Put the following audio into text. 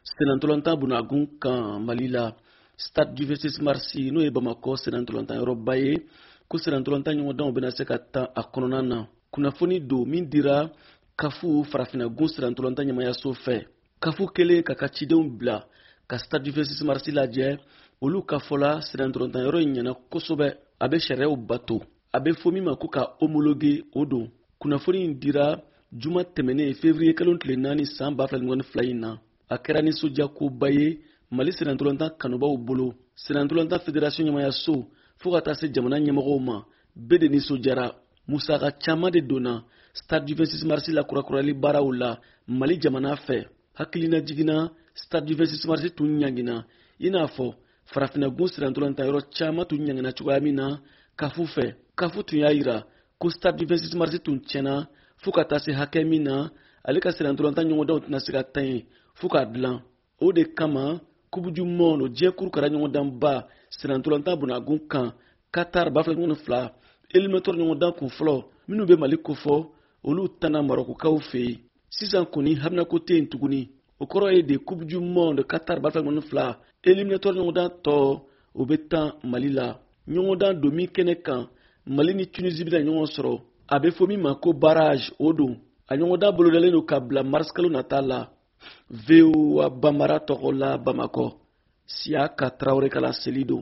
Senantolanta bunagun kan Mali la stade du 26 mars n'o ye Bamako senantolanta yɔrɔba ye ko senantolanta ɲɔgɔndanw bɛna se ka taa a kɔnɔna na. Kunnafoni don min dira kafu farafinagun senantolanta ɲɛmayaso fɛ. Kafu kelen ka cidenw bila ka stade du 26 mars lajɛ, olu ka fɔla senantolanta yɔrɔ in ɲɛna kosɛbɛ. A bɛ sariyaw bato. A bɛ fɔ min ma ko ka homologuer o don. Kunnafoni in dira juma tɛmɛnen février kalo tile 4 san 2022 in na. A kɛra nisɔndiyakoba ye Mali senantolanta kanubaw bolo. Senantolanta fédération ɲɛmayaso fo ka taa se jamana ɲɛmɔgɔw ma bɛɛ de nisɔndiyara. Musaka caman de donna stade du 26 mars la kurakurali baaraw la Mali jamana fɛ. Hakilina jiginna stade du 26 mars tun ɲangina i n'a fɔ farafinagun senantolanta yɔrɔ caman tun ɲangina cogoya min na kafu fɛ. Kafu tun y'a jira ko stade du 26 mars tun tiɲɛna fo ka taa se hakɛ min na ale ka senantolanta ɲɔgɔndanw tɛna se ka taa yen fo k'a dilan. O de kama kubuju mɔɔno jɛkuru kɛra ɲɔgɔndanba senantolanta bunagun kan Qatar 2022 éliminatoire ɲɔgɔndan kun fɔlɔ minnu bɛ Mali kofɔ olu tana Marokokaw fɛ yen. Sisan kɔni haminako tɛ yen tuguni. O kɔrɔ ye de kubuju mɔɔno Qatar 2022 éliminatoire ɲɔgɔndan tɔ o bɛ taa Mali la. Ɲɔgɔndan don min kɛnɛ kan Mali ni Tunisie bɛna ɲɔgɔn sɔrɔ. A bɛ fɔ min ma ko barrage o don. A ɲɔgɔndan bolodalen don ka bila mars kalo nata la. VOA Bambara tɔgɔ la Bamako. Siaka Traoré ka laseli don.